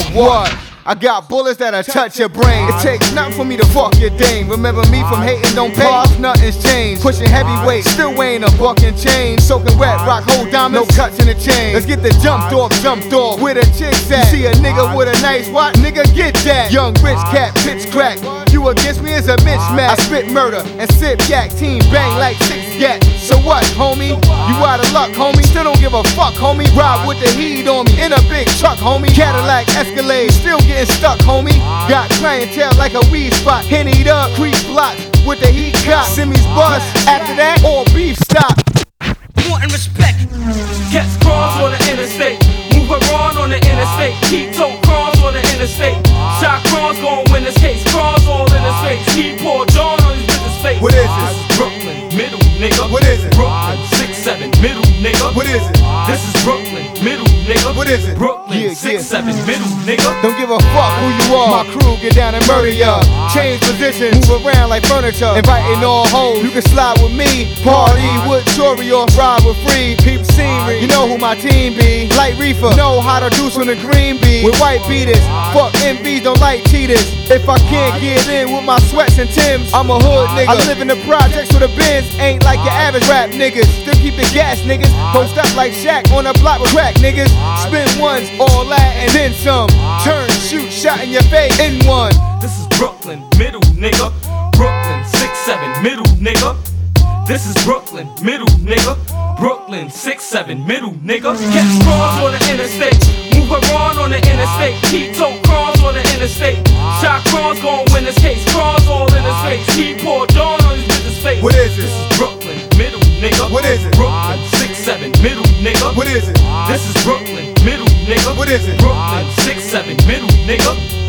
What? I got bullets that'll touch your brain. It takes nothing for me to fuck your dame. Remember me from hating, don't pay. Nothing's changed. Pushing heavyweight, still weighing a buck and chain. Soaking wet, rock hold diamonds, no cuts in the chain. Let's get the jumped off. Where the chicks at? See a nigga with a nice watch, nigga get that. Young rich cat, pitch crack. You against me is a mismatch. I spit murder and sip yak. Team bang like 6 gat. So what, homie? You out of luck, homie. Still don't give a fuck, homie. Ride with the heat on me in a big truck, homie. Cadillac Escalade, still getting stuck, homie. Got clientele like a weed spot. Hennied up, creep blocks with the heat cop. Simmy's bus. After that, all beef stop. Wanting respect. Cats cross on the interstate. Move around on the interstate. Keep toe cross on the interstate. Shot cross gon' win this case. Cross all in his face. He pour John on his business face. What is this? Brooklyn, middle, nigga. What is it? Brooklyn, 6-7, middle, nigga. What is it? This is Brooklyn, middle, nigga. What is it? Brooklyn, 6-7, middle, nigga. Don't give a fuck who you are. My crew get down and murder ya. Change positions, move around like furniture. Inviting all hoes. You can slide with me, party with Tory or ride with Free. Peep scenery, you know who my team be. Light reefer, know how to do from the green bee. With white beaters, fuck MVs, don't like cheaters. If I can't get in with my sweats and Timbs, I'm a hood nigga. I live in the projects with the Benz, ain't like your average rap niggas. Still keep the gas niggas, post up like Shaq on the block with crack niggas. Spin ones, all that and then some. Turn, shoot, shot in your face in one. This is Brooklyn, middle, nigga. Brooklyn, 6-7, middle, nigga. This is Brooklyn, middle, nigga. Brooklyn, 6-7, middle, nigga. Cats cross on the interstate. Move around on the interstate. Keep toe cross on the interstate. Shot cross gon' win this case. Cross all in his face. He pour John on his business face. What is this? This is Brooklyn, middle, nigga. What is it? Brooklyn, 6-7, middle, nigga. What is it? This is Brooklyn, middle, nigga. What is it? Brooklyn, 6-7, middle, nigga.